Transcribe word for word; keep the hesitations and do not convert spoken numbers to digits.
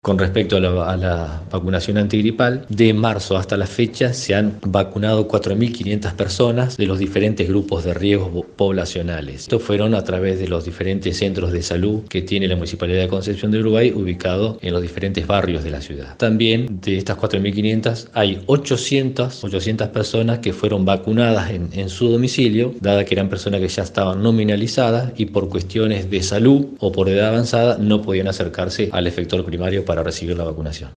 Con respecto a la, a la vacunación antigripal, de marzo hasta la fecha se han vacunado cuatro mil quinientas personas de los diferentes grupos de riesgo poblacionales. Estos fueron a través de los diferentes centros de salud que tiene la Municipalidad de Concepción del Uruguay, ubicados en los diferentes barrios de la ciudad. También de estas cuatro mil quinientas hay ochocientas, ochocientas personas que fueron vacunadas en, en su domicilio, dada que eran personas que ya estaban nominalizadas y por cuestiones de salud o por edad avanzada no podían acercarse al efector primario para recibir la vacunación.